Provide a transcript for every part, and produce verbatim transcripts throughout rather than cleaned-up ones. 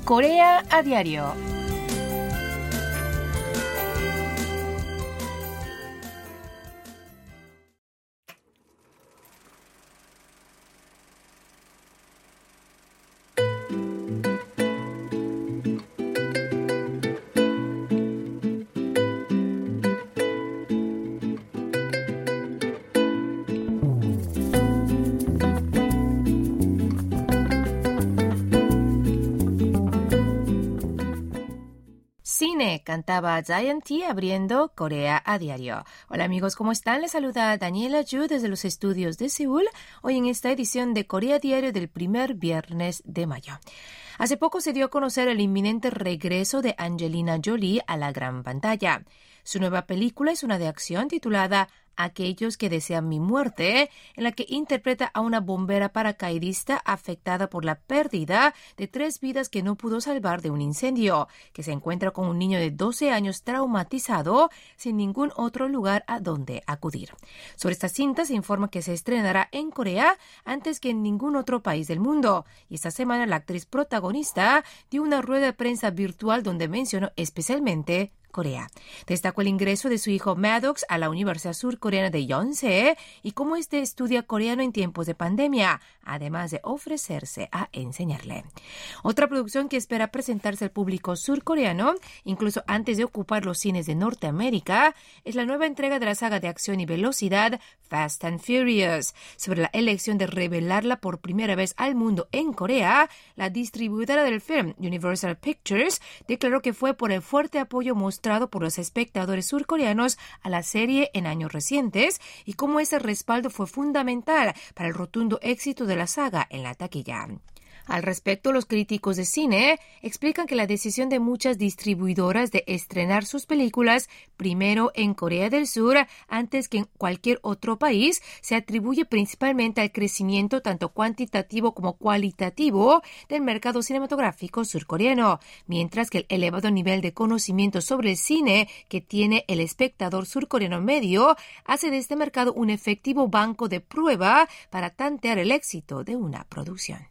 Corea a diario. Cine, cantaba Giant T abriendo Corea a diario. Hola amigos, ¿cómo están? Les saluda Daniela Yu desde los estudios de Seúl, hoy en esta edición de Corea a diario del primer viernes de mayo. Hace poco se dio a conocer el inminente regreso de Angelina Jolie a la gran pantalla. Su nueva película es una de acción titulada Aquellos que desean mi muerte, en la que interpreta a una bombera paracaidista afectada por la pérdida de tres vidas que no pudo salvar de un incendio, que se encuentra con un niño de doce años traumatizado sin ningún otro lugar a donde acudir. Sobre esta cinta se informa que se estrenará en Corea antes que en ningún otro país del mundo, y esta semana la actriz protagonista dio una rueda de prensa virtual donde mencionó especialmente Corea. Destacó el ingreso de su hijo Maddox a la Universidad Surcoreana de Yonsei y cómo este estudia coreano en tiempos de pandemia, además de ofrecerse a enseñarle. Otra producción que espera presentarse al público surcoreano, incluso antes de ocupar los cines de Norteamérica, es la nueva entrega de la saga de acción y velocidad Fast and Furious. Sobre la elección de revelarla por primera vez al mundo en Corea, la distribuidora del film, Universal Pictures, declaró que fue por el fuerte apoyo mostrado por los espectadores surcoreanos a la serie en años recientes y cómo ese respaldo fue fundamental para el rotundo éxito de la saga en la taquilla. Al respecto, los críticos de cine explican que la decisión de muchas distribuidoras de estrenar sus películas primero en Corea del Sur antes que en cualquier otro país se atribuye principalmente al crecimiento tanto cuantitativo como cualitativo del mercado cinematográfico surcoreano, mientras que el elevado nivel de conocimiento sobre el cine que tiene el espectador surcoreano medio hace de este mercado un efectivo banco de prueba para tantear el éxito de una producción.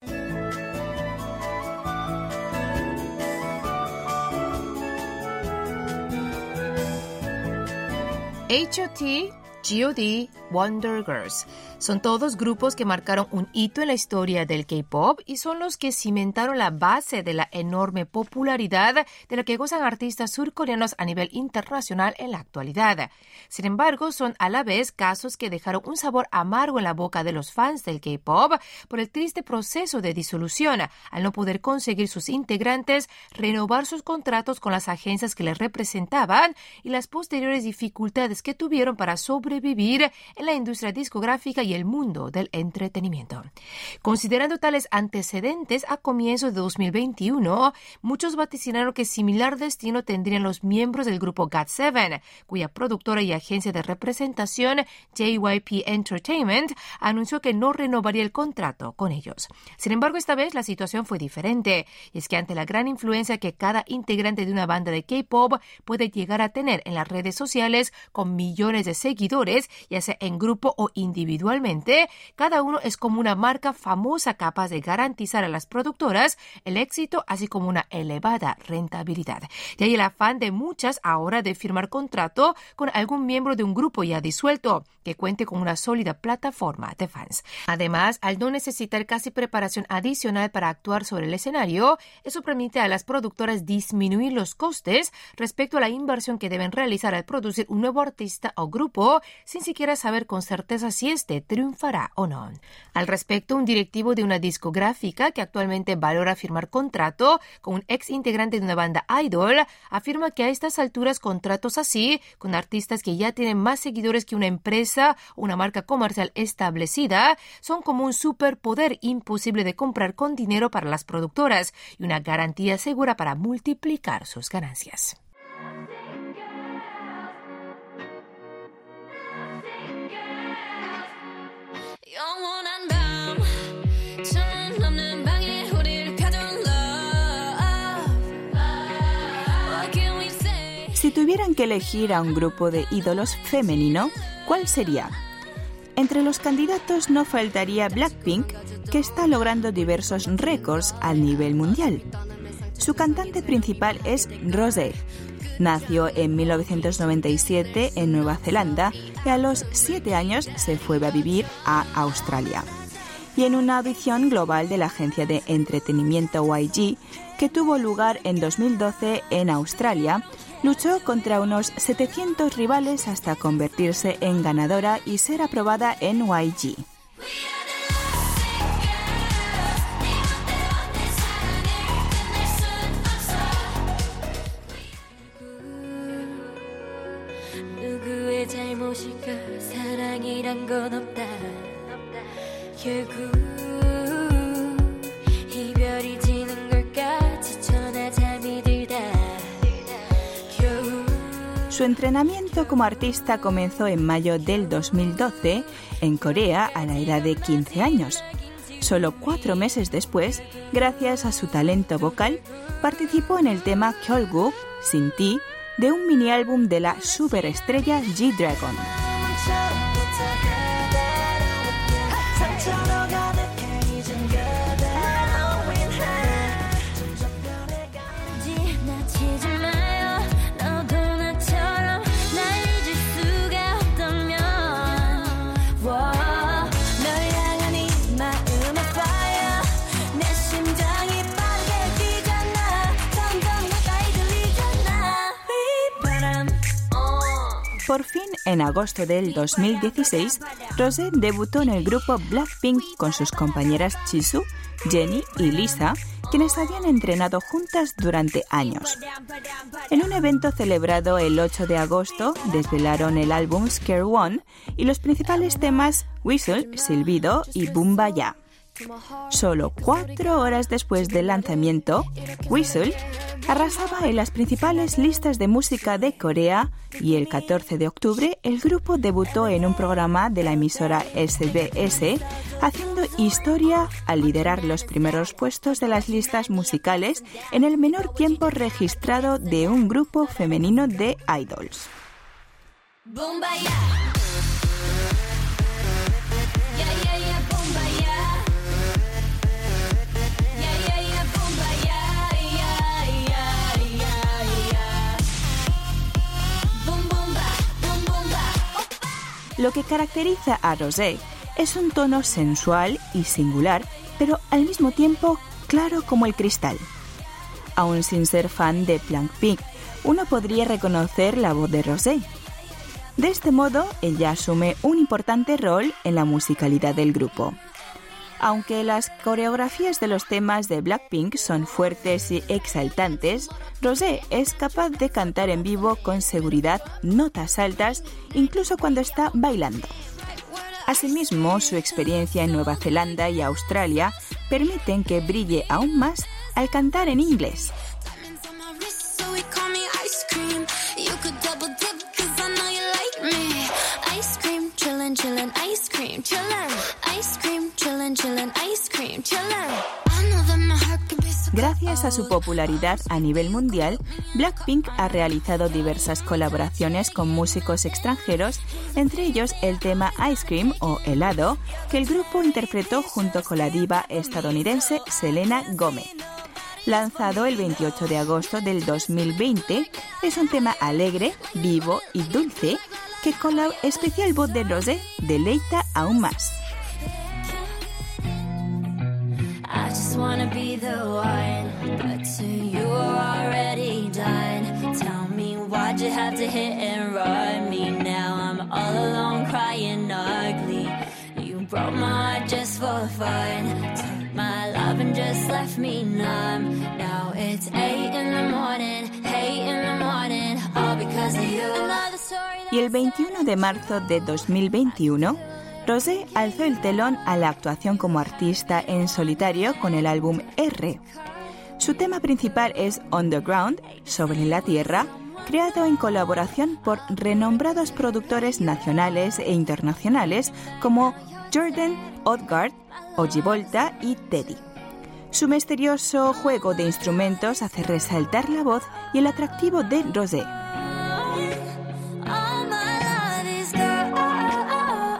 H O T, G O D, Wonder Girls. Son todos grupos que marcaron un hito en la historia del K-pop y son los que cimentaron la base de la enorme popularidad de la que gozan artistas surcoreanos a nivel internacional en la actualidad. Sin embargo, son a la vez casos que dejaron un sabor amargo en la boca de los fans del K-pop por el triste proceso de disolución, al no poder conseguir sus integrantes renovar sus contratos con las agencias que les representaban y las posteriores dificultades que tuvieron para sobrevivir en la industria discográfica y el mundo del entretenimiento. Considerando tales antecedentes, a comienzos de dos mil veintiuno, muchos vaticinaron que similar destino tendrían los miembros del grupo GOT siete, cuya productora y agencia de representación J Y P Entertainment anunció que no renovaría el contrato con ellos. Sin embargo, esta vez la situación fue diferente, y es que ante la gran influencia que cada integrante de una banda de K-pop puede llegar a tener en las redes sociales con millones de seguidores, ya sea en grupo o individualmente, cada uno es como una marca famosa capaz de garantizar a las productoras el éxito, así como una elevada rentabilidad. De ahí el afán de muchas ahora de firmar contrato con algún miembro de un grupo ya disuelto, que cuente con una sólida plataforma de fans. Además, al no necesitar casi preparación adicional para actuar sobre el escenario, eso permite a las productoras disminuir los costes respecto a la inversión que deben realizar al producir un nuevo artista o grupo, sin siquiera saber con certeza si este triunfará o no. Al respecto, un directivo de una discográfica que actualmente valora firmar contrato con un ex integrante de una banda idol afirma que a estas alturas contratos así, con artistas que ya tienen más seguidores que una empresa o una marca comercial establecida, son como un superpoder imposible de comprar con dinero para las productoras y una garantía segura para multiplicar sus ganancias. Si tuvieran que elegir a un grupo de ídolos femenino, ¿cuál sería? Entre los candidatos no faltaría Blackpink, que está logrando diversos récords a nivel mundial. Su cantante principal es Rosé. Nació en mil novecientos noventa y siete en Nueva Zelanda y a los siete años se fue a vivir a Australia. Y en una audición global de la agencia de entretenimiento Y G, que tuvo lugar en dos mil doce en Australia, luchó contra unos setecientos rivales hasta convertirse en ganadora y ser aprobada en Y G. Su entrenamiento como artista comenzó en mayo del dos mil doce en Corea a la edad de quince años. Solo cuatro meses después, gracias a su talento vocal, participó en el tema Kyolgu, Sin Ti, de un mini álbum de la superestrella G-Dragon. Por fin, en agosto del dos mil dieciséis, Rosé debutó en el grupo Blackpink con sus compañeras Jisoo, Jennie y Lisa, quienes habían entrenado juntas durante años. En un evento celebrado el ocho de agosto, desvelaron el álbum Scare One y los principales temas Whistle, Silbido y Boombayah. Solo cuatro horas después del lanzamiento, Whistle arrasaba en las principales listas de música de Corea y el catorce de octubre el grupo debutó en un programa de la emisora S B S, haciendo historia al liderar los primeros puestos de las listas musicales en el menor tiempo registrado de un grupo femenino de idols. Lo que caracteriza a Rosé es un tono sensual y singular, pero al mismo tiempo claro como el cristal. Aún sin ser fan de Blackpink, uno podría reconocer la voz de Rosé. De este modo, ella asume un importante rol en la musicalidad del grupo. Aunque las coreografías de los temas de Blackpink son fuertes y exaltantes, Rosé es capaz de cantar en vivo con seguridad notas altas, incluso cuando está bailando. Asimismo, su experiencia en Nueva Zelanda y Australia permiten que brille aún más al cantar en inglés. Gracias a su popularidad a nivel mundial, Blackpink ha realizado diversas colaboraciones con músicos extranjeros, entre ellos el tema Ice Cream o Helado, que el grupo interpretó junto con la diva estadounidense Selena Gomez. Lanzado el veintiocho de agosto del dos mil veinte, es un tema alegre, vivo y dulce que con la especial voz de Rosé deleita aún más. I just wanna be the one, but to you are already done. Tell me why'd you have to hit and run me now? I'm all alone crying ugly. You broke my heart just for fun. Took my love and just left me numb. Now it's eight in the morning, eight in the morning, all because of you. Y el veintiuno de marzo de dos mil veintiuno, Rosé alzó el telón a la actuación como artista en solitario con el álbum R. Su tema principal es Underground, sobre la tierra, creado en colaboración por renombrados productores nacionales e internacionales como Jordan Odgaard, Ojivolta y Teddy. Su misterioso juego de instrumentos hace resaltar la voz y el atractivo de Rosé.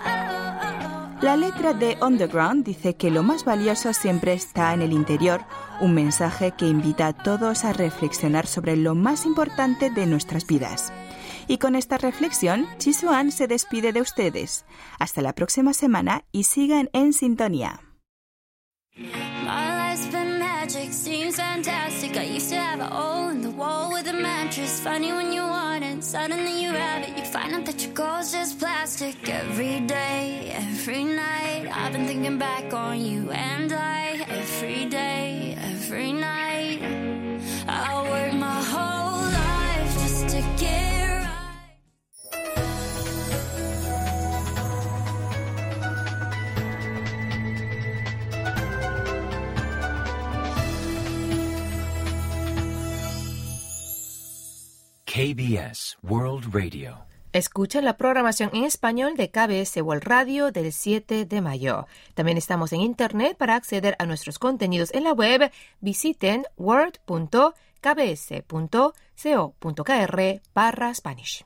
La letra de Underground dice que lo más valioso siempre está en el interior un mensaje que invita a todos a reflexionar sobre lo más importante de nuestras vidas. Y con esta reflexión, Chisuan se despide de ustedes. Hasta la próxima semana y sigan en sintonía. My life's been magic, seems fantastic. I used to have a hole in the wall with a mattress. Funny when you want it, suddenly you have it. You find out that your goal's just plastic. Every day, every night, I've been thinking back on you and I. Every day, every night, I work my whole life just to get right. K B S World Radio. Escucha la programación en español de K B S World Radio del siete de mayo. También estamos en Internet. Para acceder a nuestros contenidos en la web, visiten world punto k b s punto co punto k r barra Spanish.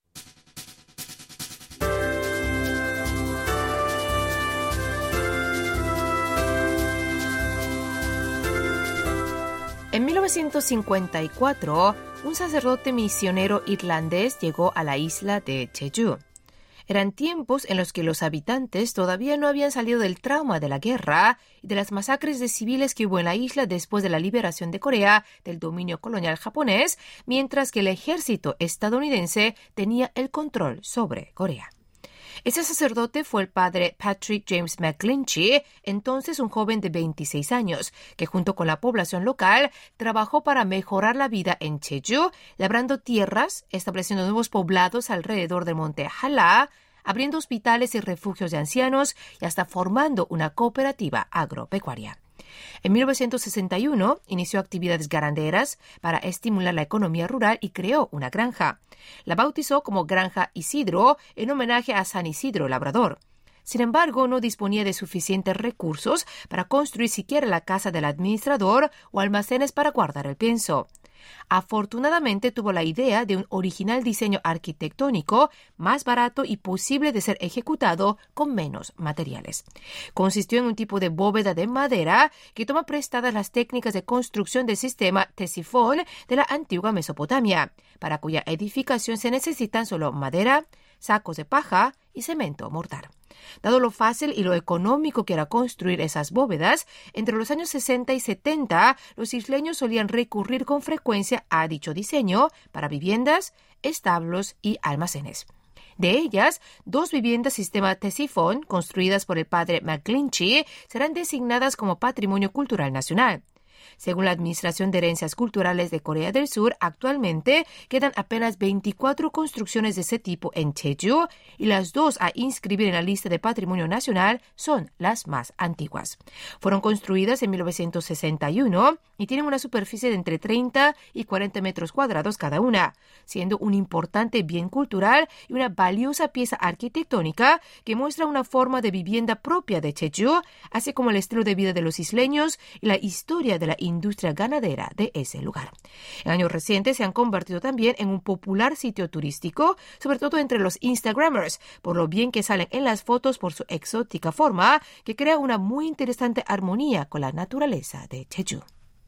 En mil novecientos cincuenta y cuatro, un sacerdote misionero irlandés llegó a la isla de Jeju. Eran tiempos en los que los habitantes todavía no habían salido del trauma de la guerra y de las masacres de civiles que hubo en la isla después de la liberación de Corea del dominio colonial japonés, mientras que el ejército estadounidense tenía el control sobre Corea. Ese sacerdote fue el padre Patrick James McGlinchey, entonces un joven de veintiséis años, que junto con la población local trabajó para mejorar la vida en Jeju, labrando tierras, estableciendo nuevos poblados alrededor del monte Hala, abriendo hospitales y refugios de ancianos y hasta formando una cooperativa agropecuaria. En mil novecientos sesenta y uno inició actividades ganaderas para estimular la economía rural y creó una granja. La bautizó como Granja Isidro en homenaje a San Isidro Labrador. Sin embargo, no disponía de suficientes recursos para construir siquiera la casa del administrador o almacenes para guardar el pienso. Afortunadamente tuvo la idea de un original diseño arquitectónico más barato y posible de ser ejecutado con menos materiales. Consistió en un tipo de bóveda de madera que toma prestadas las técnicas de construcción del sistema Ctesifón de la antigua Mesopotamia, para cuya edificación se necesitan solo madera, sacos de paja y cemento mortar. Dado lo fácil y lo económico que era construir esas bóvedas, entre los años sesenta y setenta, los isleños solían recurrir con frecuencia a dicho diseño para viviendas, establos y almacenes. De ellas, dos viviendas sistema Ctesifón, construidas por el padre McGlinchey, serán designadas como Patrimonio Cultural Nacional. Según la Administración de Herencias Culturales de Corea del Sur, actualmente quedan apenas veinticuatro construcciones de ese tipo en Jeju y las dos a inscribir en la lista de Patrimonio Nacional son las más antiguas. Fueron construidas en mil novecientos sesenta y uno y tienen una superficie de entre treinta y cuarenta metros cuadrados cada una, siendo un importante bien cultural y una valiosa pieza arquitectónica que muestra una forma de vivienda propia de Jeju, así como el estilo de vida de los isleños y la historia de la industria ganadera de ese lugar. En años recientes se han convertido también en un popular sitio turístico, sobre todo entre los Instagrammers, por lo bien que salen en las fotos por su exótica forma, que crea una muy interesante armonía con la naturaleza de Jeju.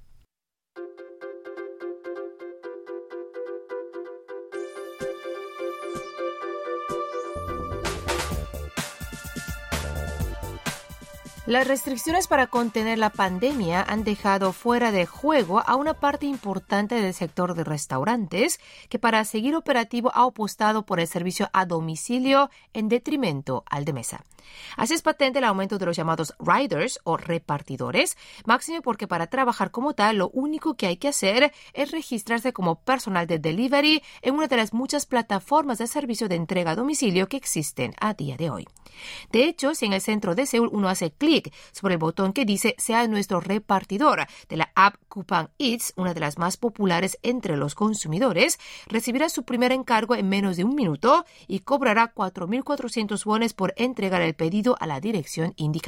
Las restricciones para contener la pandemia han dejado fuera de juego a una parte importante del sector de restaurantes que para seguir operativo ha apostado por el servicio a domicilio en detrimento al de mesa. Así es patente el aumento de los llamados riders o repartidores, máxime porque para trabajar como tal lo único que hay que hacer es registrarse como personal de delivery en una de las muchas plataformas de servicio de entrega a domicilio que existen a día de hoy. De hecho, si en el centro de Seúl uno hace clic sobre el botón que dice «Sea nuestro repartidor» de la app Coupang Eats, una de las más populares entre los consumidores, recibirá su primer encargo en menos de un minuto y cobrará cuatro mil cuatrocientos wones por entregar el pedido a la dirección indicada.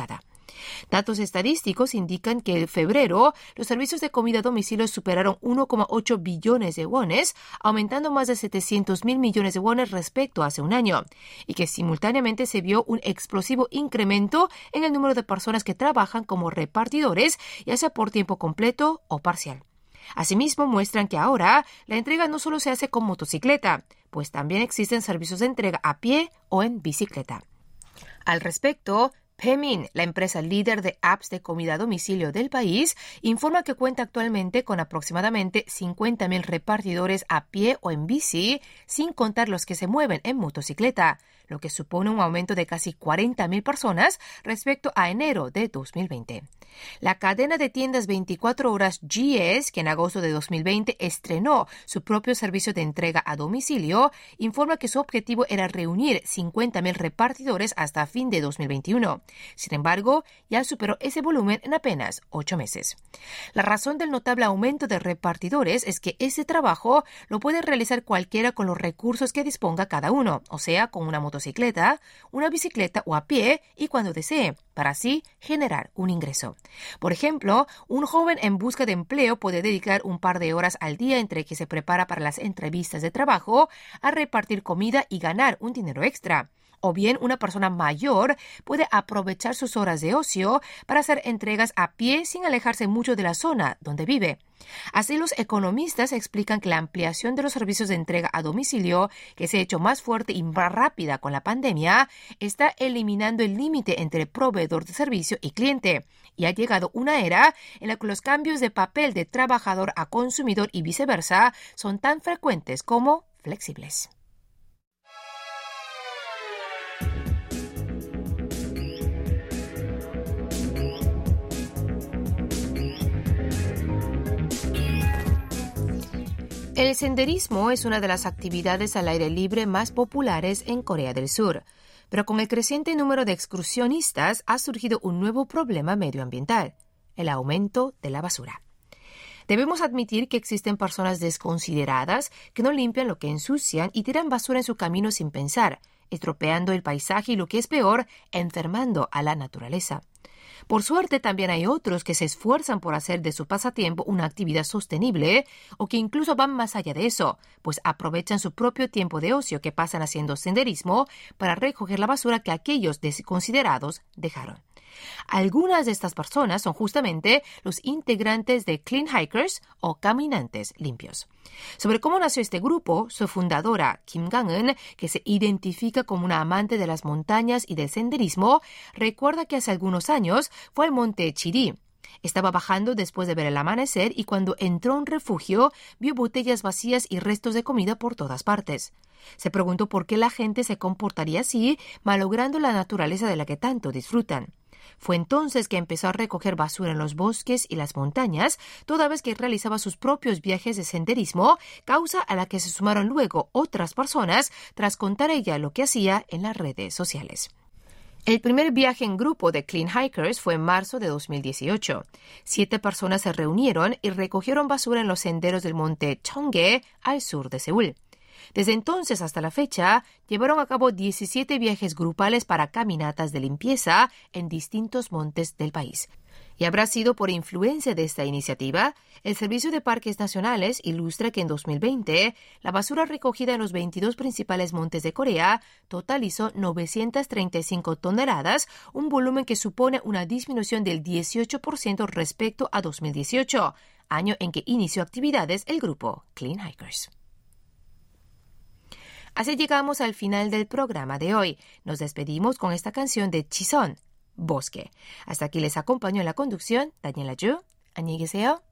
Datos estadísticos indican que en febrero los servicios de comida a domicilio superaron uno coma ocho billones de wones, aumentando más de setecientos mil millones de wones respecto a hace un año, y que simultáneamente se vio un explosivo incremento en el número de personas que trabajan como repartidores, ya sea por tiempo completo o parcial. Asimismo, muestran que ahora la entrega no solo se hace con motocicleta, pues también existen servicios de entrega a pie o en bicicleta. Al respecto, Pemin, la empresa líder de apps de comida a domicilio del país, informa que cuenta actualmente con aproximadamente cincuenta mil repartidores a pie o en bici, sin contar los que se mueven en motocicleta, lo que supone un aumento de casi cuarenta mil personas respecto a enero de dos mil veinte. La cadena de tiendas veinticuatro horas G S, que en agosto de dos mil veinte estrenó su propio servicio de entrega a domicilio, informa que su objetivo era reunir cincuenta mil repartidores hasta fin de dos mil veintiuno. Sin embargo, ya superó ese volumen en apenas ocho meses. La razón del notable aumento de repartidores es que ese trabajo lo puede realizar cualquiera con los recursos que disponga cada uno, o sea, con una motocicleta, una bicicleta o a pie y cuando desee, para así generar un ingreso. Por ejemplo, un joven en busca de empleo puede dedicar un par de horas al día entre que se prepara para las entrevistas de trabajo a repartir comida y ganar un dinero extra. O bien una persona mayor puede aprovechar sus horas de ocio para hacer entregas a pie sin alejarse mucho de la zona donde vive. Así, los economistas explican que la ampliación de los servicios de entrega a domicilio, que se ha hecho más fuerte y más rápida con la pandemia, está eliminando el límite entre proveedor de servicio y cliente. Y ha llegado una era en la que los cambios de papel de trabajador a consumidor y viceversa son tan frecuentes como flexibles. El senderismo es una de las actividades al aire libre más populares en Corea del Sur, pero con el creciente número de excursionistas ha surgido un nuevo problema medioambiental, el aumento de la basura. Debemos admitir que existen personas desconsideradas que no limpian lo que ensucian y tiran basura en su camino sin pensar, estropeando el paisaje y, lo que es peor, enfermando a la naturaleza. Por suerte, también hay otros que se esfuerzan por hacer de su pasatiempo una actividad sostenible o que incluso van más allá de eso, pues aprovechan su propio tiempo de ocio que pasan haciendo senderismo para recoger la basura que aquellos desconsiderados dejaron. Algunas de estas personas son justamente los integrantes de Clean Hikers o Caminantes Limpios. Sobre cómo nació este grupo, su fundadora, Kim Gang-eun, que se identifica como una amante de las montañas y del senderismo, recuerda que hace algunos años fue al monte Chiri. Estaba bajando después de ver el amanecer y cuando entró a un refugio vio botellas vacías y restos de comida por todas partes. Se preguntó por qué la gente se comportaría así, malogrando la naturaleza de la que tanto disfrutan. Fue entonces que empezó a recoger basura en los bosques y las montañas, toda vez que realizaba sus propios viajes de senderismo, causa a la que se sumaron luego otras personas tras contar ella lo que hacía en las redes sociales. El primer viaje en grupo de Clean Hikers fue en marzo de dos mil dieciocho. Siete personas se reunieron y recogieron basura en los senderos del monte Cheonggye, al sur de Seúl. Desde entonces hasta la fecha, llevaron a cabo diecisiete viajes grupales para caminatas de limpieza en distintos montes del país. Y habrá sido por influencia de esta iniciativa, el Servicio de Parques Nacionales ilustra que en dos mil veinte, la basura recogida en los veintidós principales montes de Corea totalizó novecientas treinta y cinco toneladas, un volumen que supone una disminución del dieciocho por ciento respecto a dos mil dieciocho, año en que inició actividades el grupo Clean Hikers. Así llegamos al final del programa de hoy. Nos despedimos con esta canción de Jisun, Bosque. Hasta aquí les acompañó en la conducción Daniela Yu. 안녕히 계세요.